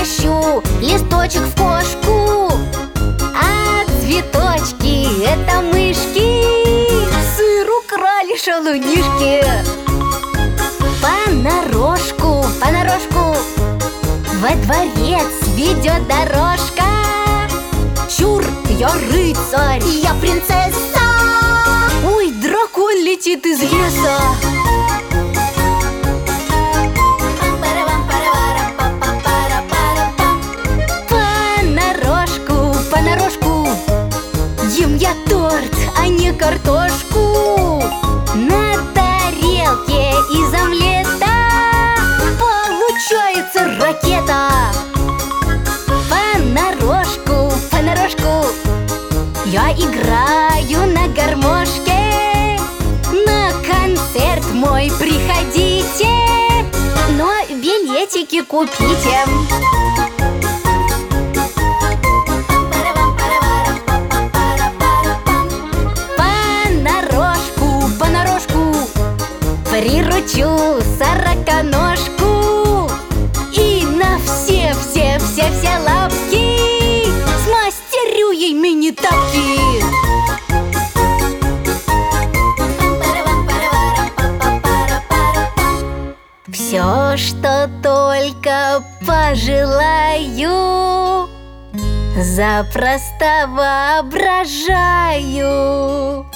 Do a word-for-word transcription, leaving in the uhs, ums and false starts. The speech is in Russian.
превращу листочек в кошку, а цветочки — это мышки. Сыр украли шалунишки. Понарошку, понарошку во дворец ведет дорожка. Чур, я рыцарь, я принцесса. Ой, дракон летит из леса. Понарошку, понарошку ем я торт, а не картошку. На тарелке из омлета получается ракета. Понарошку, понарошку я играю на гармошке. На концерт мой приходите, но билетики купите. Понарошку, понарошку приручу сороконожку и на все-все-все-все лапки смастерю ей мини-тапки. Все, что только пожелаю, запросто воображаю.